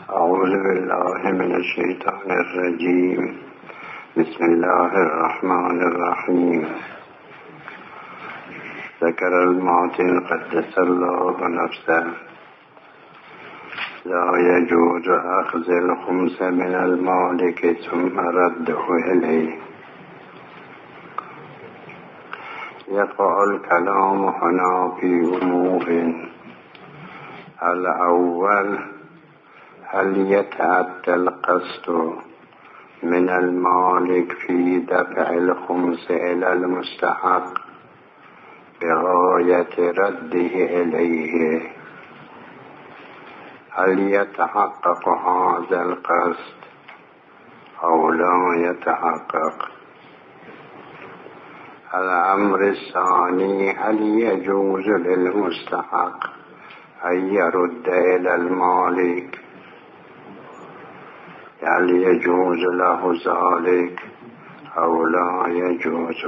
أعوذ بالله من الشيطان الرجيم. بسم الله الرحمن الرحيم. ذكر المعطي قدس الله نفسه لا يجوز أخذ الخمس من المالك ثم رده إليه. يقع الكلام هنا في أمور: الأول، هل يتأتى القصد من المالك في دفع الخمس إلى المستحق بغاية رده إليه؟ هل يتحقق هذا القصد أو لا يتحقق؟ الأمر الثاني، هل يجوز للمستحق أن يرد إلى المالك؟ هل يجوز له ذلك أو لا يجوز؟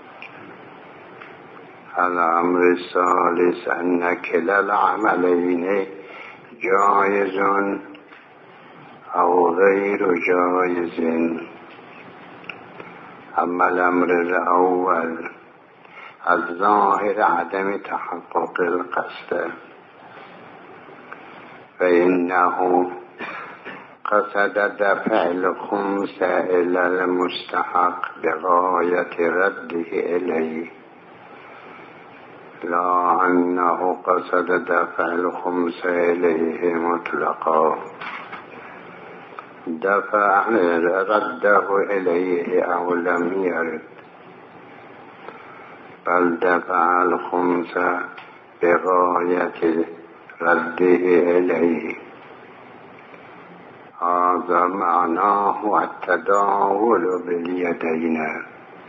الأمر الثالث، أن كلا العملين جائز أو غير جائز. أما الأمر الأول، الظاهر عدم تحقق القصد، فإنه قصد دفع الخمس إلى المستحق بغاية رده إليه، لا أنه قصد دفع الخمس إليه مطلقا، دفع رده إليه أو لم يرد، بل دفع الخمس بغاية رده إليه. هذا معناه التداول باليدين،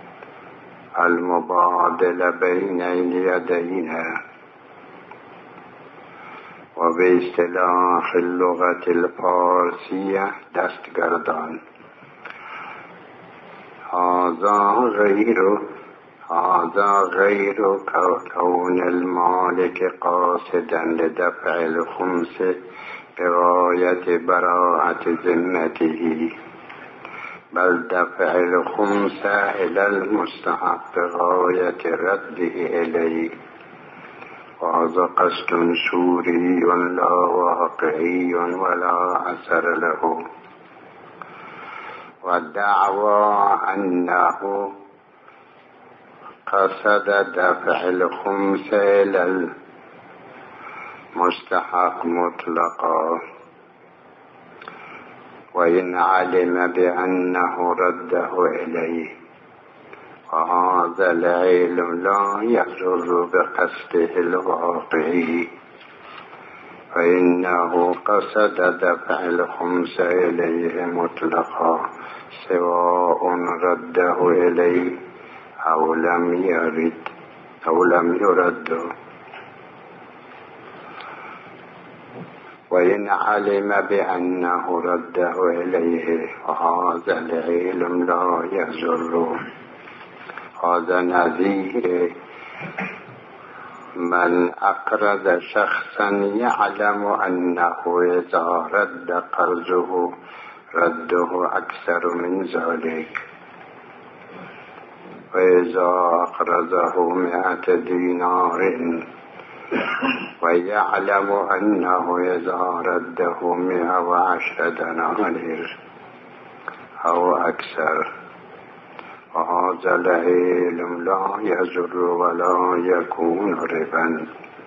المبادلة بين اليدين، وباصطلاح اللغة الفارسية دستگردان. هذا غير كون المالك قاصدا لدفع الخمس بغاية براءة ذمته، بل دفع الخمس إلى المستحق بغاية رده إليه، وهذا قصد سوري لا واقعي ولا أثر له. والدعوى أنه قصد دفع الخمس إلى المستحق مطلقا، وإن علم بأنه رده إليه، وهذا العلم لا يضر بقصده الواقعي، فإنه قصد دفع الخمس إليه مطلقا، سواء رده إليه أو لم يرد. وإن علم بأنه رده إليه، وهذا العلم لا يضر. هذا نظير من أقرض شخصا يعلم أنه إذا رد قرضه رده أكثر من ذلك، وإذا أقرضه 100 دينار ويعلم أنه إذا رده 110 دنانير أو أكثر، وهذا العلم لا يضر ولا يكون ربا.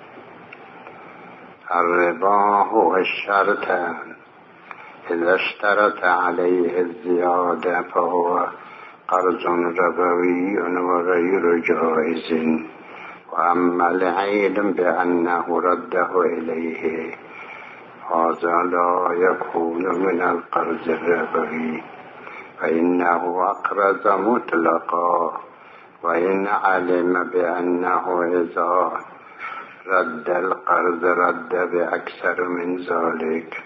الربا هو الشرط، إذا اشترط عليه الزيادة فهو قرض ربوي وغير جائز. وأما العلم بأنه رده إليه، هذا لا يكون من القرض الربوي، فإنه أقرض مطلقا، وإن علم بأنه إذا رد القرض رد بأكثر من ذلك.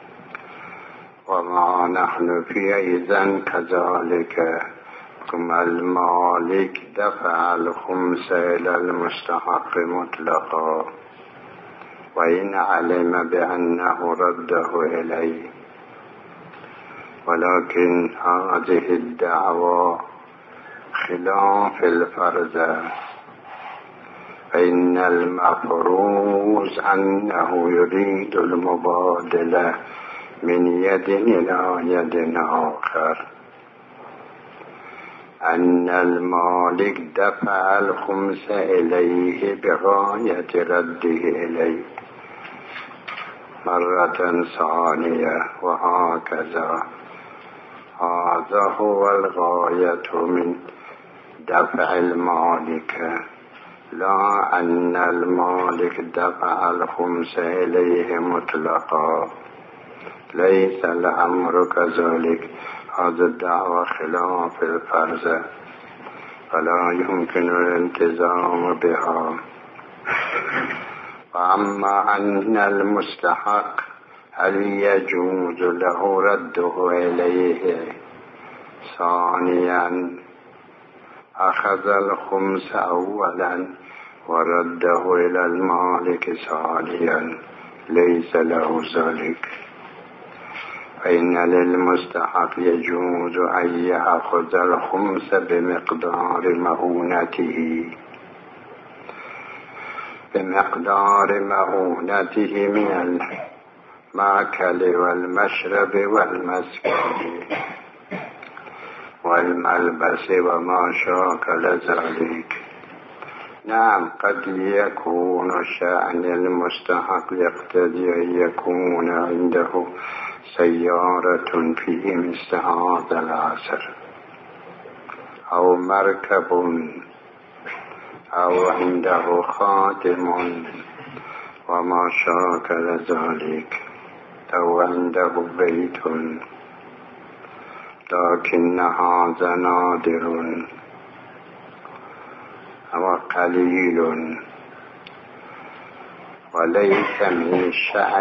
وما نحن في إذن كذلك، ثم المالك دفع الخمس إلى المستحق مطلقا، وإن علم بأنه رده إليه ولكن هذه الدعوة خلاف الفرض، فإن المفروض أنه يريد المبادلة من يد إلى يد آخر، أن المالك دفع الخمس إليه بغاية رده إليه مرة ثانية وهكذا. هذا هو الغاية من دفع المالك، لا أن المالك دفع الخمس إليه مطلقا، ليس الأمر كذلك. هذا الدعوة خلاف الفرض فلا يمكن الالتزام بها. فأما أن المستحق هل يجوز له رده إليه؟ ثانيا أخذ الخمس أولا ورده إلى المالك ثانيا، ليس له ذلك، فإن للمستحق يجوز أن يأخذ الخمس بمقدار مؤونته من المأكل والمشرب والمسكن والملبس وما شاكل ذلك. نعم، قد يكون شأن المستحق يقتضي أن يكون عنده سيارة فيه مثل هذا العصر، أو مركب، أو عنده خاتم وما شاكل ذلك، أو عنده بيت، لكن هذا نادر وقليل، وليس من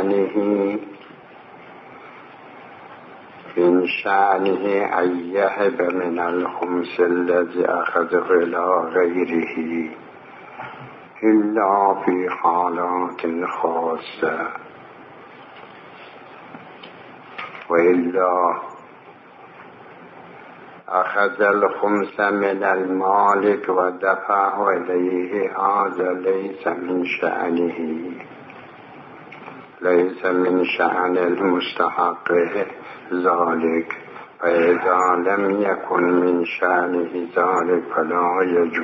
شأنه أن يهب من الخمس الذي أخذه إلى غيره إلا في حالات خاصة، وإلا أخذ الخمس من المالك ودفعه إليه، هذا ليس من شأن المستحق ذلك. فإذا لم يكن من شأنه ذلك فلا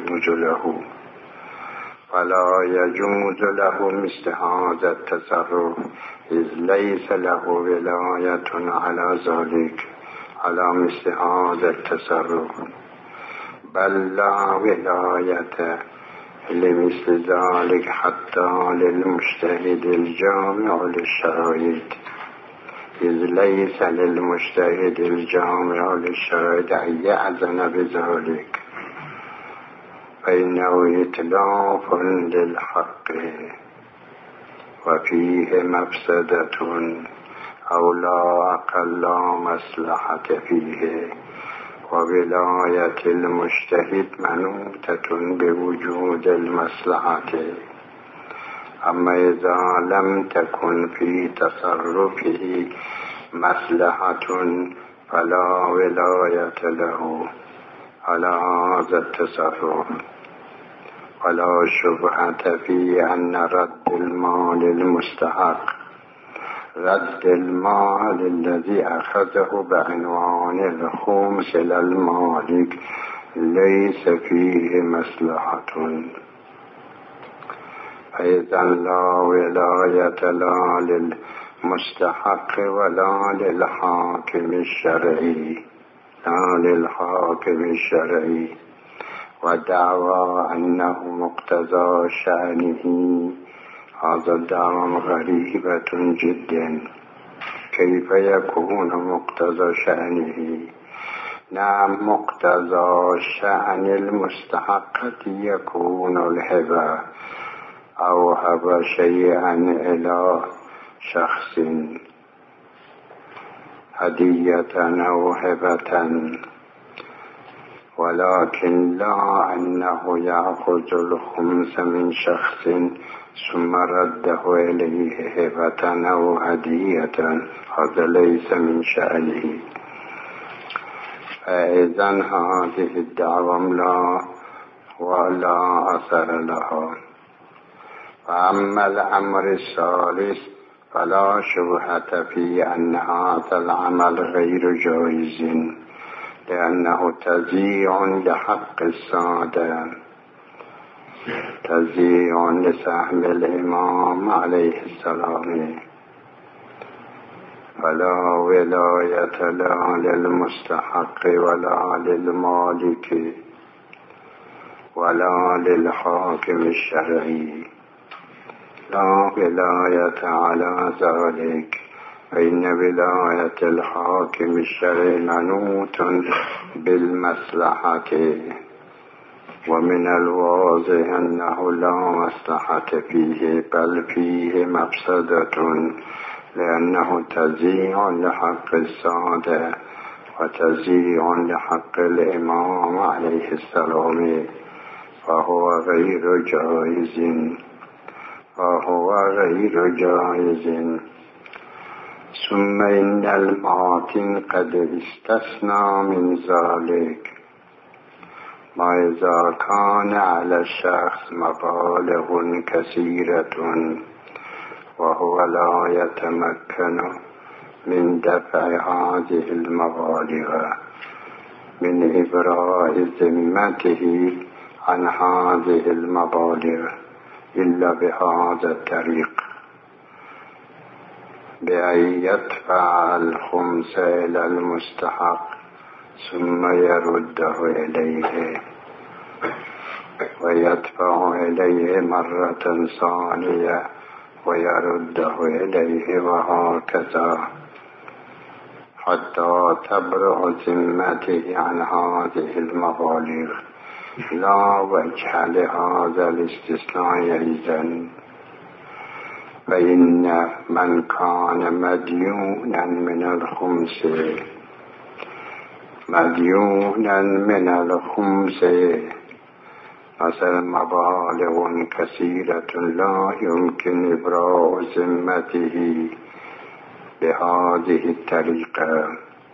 يجوز له مثل هذا التصرف، إذ ليس له ولاية على ذلك، على مثل هذا التصرف، بل لا ولاية لمثل ذلك حتى للمجتهد الجامع للشرائط، إذ ليس للمجتهد الجامع للشرائط أن يأذن بذلك، فإنه إتلاف للحق وفيه مفسدة أو لا أقل مصلحة فيه، وولاية المجتهد منوطة بوجود المصلحة. أما إذا لم تكن في تصرفه مصلحة فلا ولاية له على هذا التصرف، ولا شبهة في أن رد المال الذي أخذه بعنوان الخمس إلى المالك ليس فيه مصلحة، فإذا لا ولاية لا للمستحق ولا للحاكم الشرعي، ودعوى أنه مقتضى شأنه، هذا دعوى غريبة جدا. كيف يكون مقتضى شأنه؟ نعم، مقتضى شأن المستحق يكون الهبة، أو هب شيئا إلى شخص هدية أو هبة، ولكن لا أنه يأخذ الخمس من شخص ثم رده إليه هبة أو هدية، هذا ليس من شأنه. فإذا هذه الدعوة ولا أثر لها. فأما الأمر الثالث فلا شبهة في أن هذا العمل غير جائز، لأنه تضييع لحق السادة، تضييع لسهم الإمام عليه السلام، فلا ولاية لا للمستحق ولا للمالك ولا للحاكم الشرعي، لا ولاية على ذلك، فإن ولاية الحاكم الشرعي منوط بالمصلحة، ومن الواضح أنه لا مصلحة فيه بل فيه مفسدة، لأنه تضييع لحق السادة وتضييع لحق الإمام عليه السلام، فهو غير جائز. ثم إن الماتن قد استثنى من ذلك ما إذا كان على الشخص مبالغ كثيرة وهو لا يتمكن من دفع هذه المبالغ من إبراء ذمته عن هذه المبالغ إلا بهذا الطريق، بأن يدفع الخمس إلى المستحق ثم يرده إليه ويدفع إليه مرة ثانية ويرده إليه، وهكذا حتى تبرأ ذمته عن هذه المبالغ. لا وجه لهذا الاستثناء إذن، فإن من كان مديونا من الخمس مثلا مبالغ كثيرة لا يمكن إبراء ذمته بهذه الطريقة،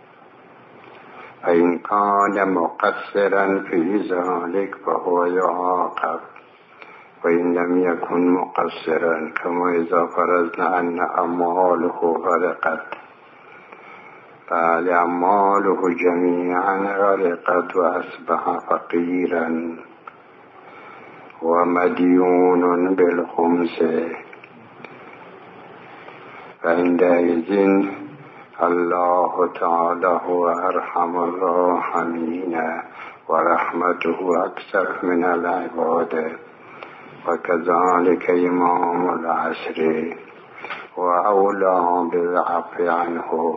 فإن كان مقصرا في ذلك فهو يعاقب، وإن لم يكن مقصرا، كما إذا فرضنا أن أمواله غرقت، فأمواله جميعا غرقت وأصبح فقيرا ومديون بالخمس، فعندئذ الله تعالى هو أرحم الراحمين ورحمته أكثر من العباد، وكذلك إمام العصر وأولى بالعفو عنه،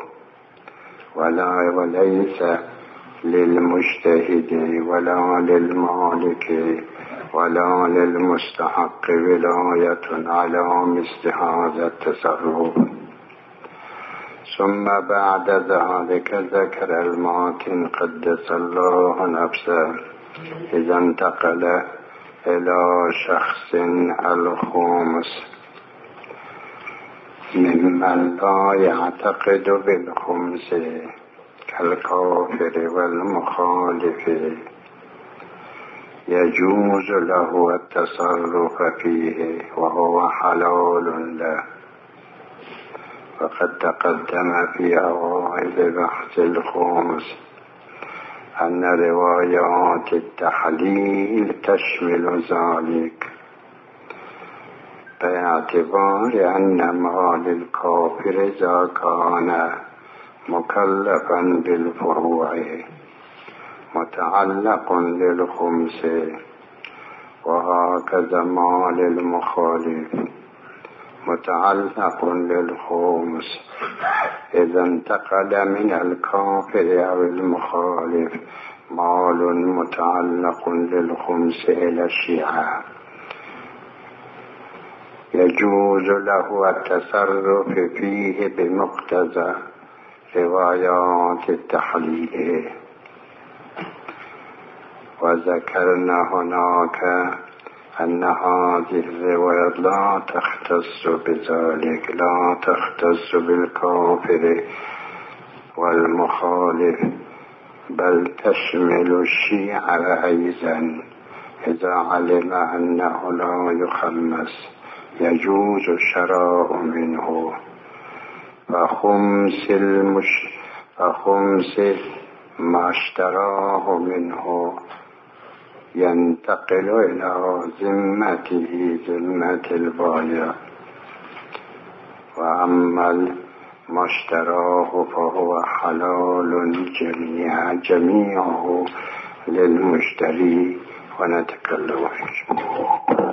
وليس للمجتهد ولا للمالك ولا للمستحق ولاية على مثل هذا التصرف. ثم بعد ذلك ذكر الماتن قدس الله نفسه إذا انتقل إلى شخص الخمس ممن لا يعتقد بالخمس كالكافر والمخالف، يجوز له التصرف فيه وهو حلال له. وقد تقدم في أوائل بحث الخمس أن روايات التحليل تشمل ذلك، باعتبار أن مال الكافر إذا كان مكلفا بالفروع متعلق للخمس، وهكذا مال المخالف متعلق للخمس. إذا انتقل من الكافر أو المخالف مال متعلق للخمس إلى الشيعة، يجوز له التصرف فيه بمقتضى روايات التحليل. وذكرنا هناك أن هذه الروايات لا تختص بذلك، لا تختص بالكافر والمخالف، بل تشمل الشيعة أيضا إذا علم أنه لا يخمس يجوز الشراء منه، فخمس ما اشتراه منه ينتقل إلى ذمته ذمة البائع، وأما ما اشتراه فهو حلال جميعه للمشتري. ونتكلم